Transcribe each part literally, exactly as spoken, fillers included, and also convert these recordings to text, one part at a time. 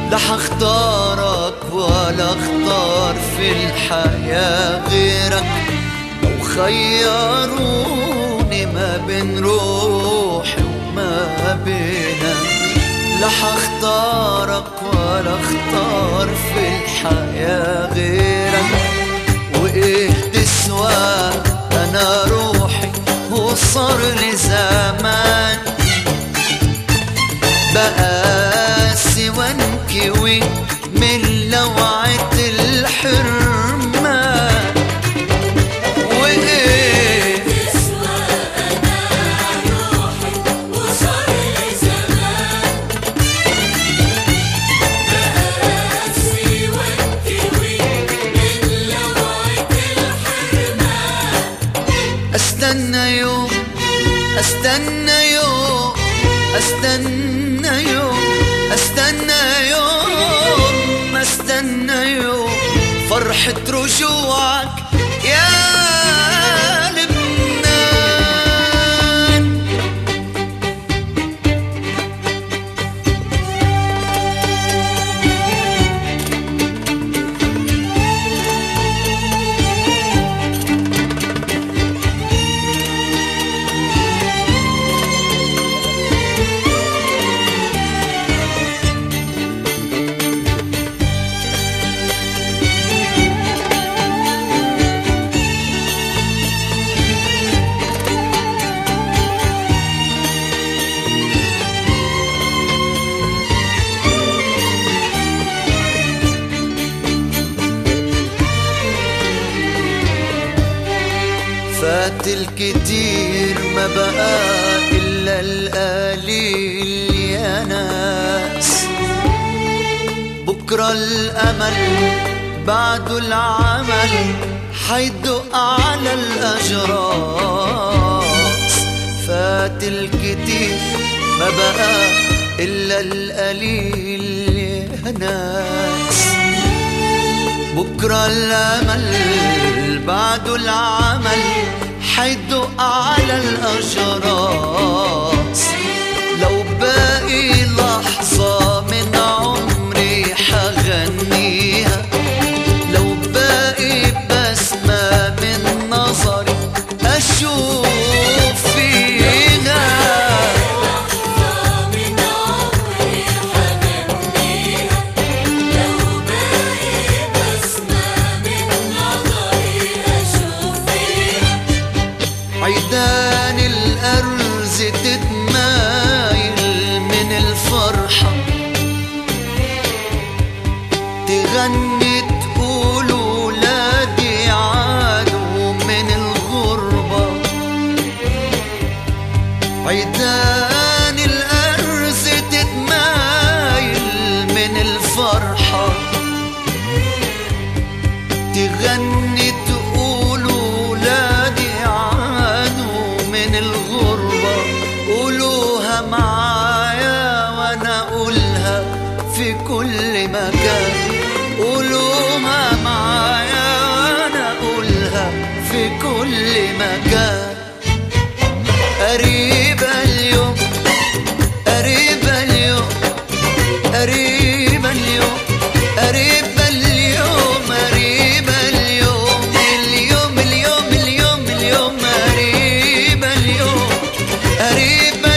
لا حختارك ولا اختار في الحياة غيرك، لو خيروني ما بين روحي وما بينك. لا حختارك ولا اختار في الحياة غيرك، وايه تسوى انا روحي وصار لي زمان بقاسي وانكوي من لوعة الحرمان. وايه تسوى انا روحي وصار لي زمان بقاسي وانكوي من لوعة الحرمان. استنى يوم استنى يوم استنى يوم استنى يوم استنى يوم فرحة رجوعك يا لبنان. فات الكتير ما بقى إلا القليل يا ناس، بكرة الأمل بعده العمل حيدق على الأجراس. فات الكتير ما بقى إلا القليل يا ناس، بكرة الأمل بعده العمل حيدق على الأجراس. لو باقي لحظة من عمري حغنيها، لو باقي بسمة من نظري أشوف فيها. عيدان الأرز تتمايل من الفرحة، تغني تقول ولادي عادوا من الغربة. عيدان الأرز تتمايل من الفرحة، تغني تقول ولادي من الغربة. قولوها معايا وانا اقولها في كل مكان، قولوها معايا وانا اقولها في كل مكان. قريبة اليوم قريبة اليوم قريبة اليوم قريبة اليوم قريبة اليوم اليوم اليوم اليوم اليوم قريبة اليوم قريبة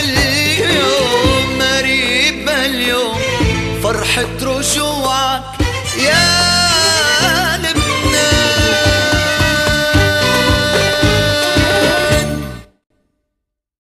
اليوم قريبة اليوم فرحة رجوعك يا